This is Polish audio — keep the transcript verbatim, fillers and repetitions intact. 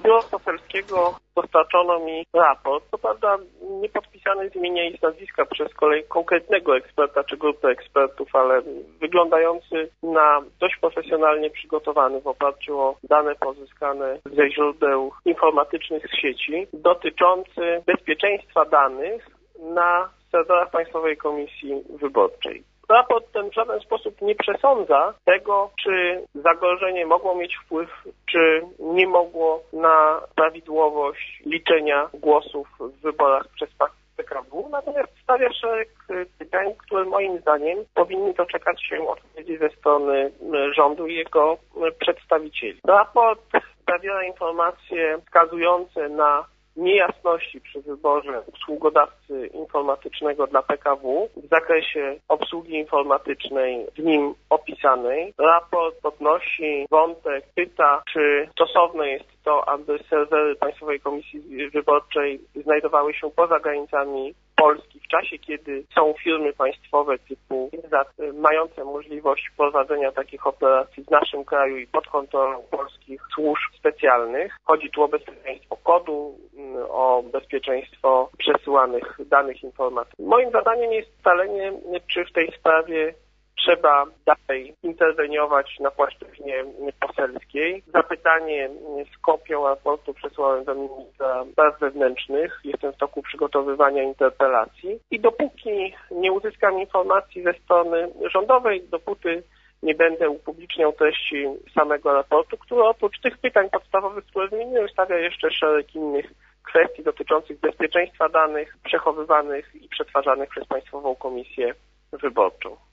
biura poselskiego dostarczono mi raport, co prawda nie podpisany z imienia i z nazwiska przez kolei konkretnego eksperta czy grupy ekspertów, ale wyglądający na dość profesjonalnie przygotowany w oparciu o dane pozyskane ze źródeł informatycznych z sieci, dotyczący bezpieczeństwa danych na serwerach Państwowej Komisji Wyborczej. Raport ten w żaden sposób nie przesądza tego, czy zagrożenie mogło mieć wpływ, czy nie mogło na prawidłowość liczenia głosów w wyborach przez P K W, natomiast stawia szereg pytań, które moim zdaniem powinny doczekać się odpowiedzi ze strony rządu i jego przedstawicieli. Raport zawiera informacje wskazujące na niejasności przy wyborze usługodawcy informatycznego dla P K W w zakresie obsługi informatycznej w nim opisanej. Raport podnosi wątek, pyta, czy stosowne jest to, aby serwery Państwowej Komisji Wyborczej znajdowały się poza granicami Polski w czasie, kiedy są firmy państwowe typu mające możliwość prowadzenia takich operacji w naszym kraju i pod kontrolą polskich służb specjalnych. Chodzi tu o bezpieczeństwo kodu, o bezpieczeństwo przesyłanych danych informacyjnych. Moim zadaniem jest ustalenie, czy w tej sprawie trzeba dalej interweniować na płaszczyźnie poselskiej. Zapytanie z kopią raportu przesłałem do ministra spraw wewnętrznych. Jestem w toku przygotowywania interpelacji i dopóki nie uzyskam informacji ze strony rządowej, dopóty nie będę upubliczniał treści samego raportu, który oprócz tych pytań podstawowych, które wymieniłem, stawia jeszcze szereg innych kwestii dotyczących bezpieczeństwa danych przechowywanych i przetwarzanych przez Państwową Komisję Wyborczą.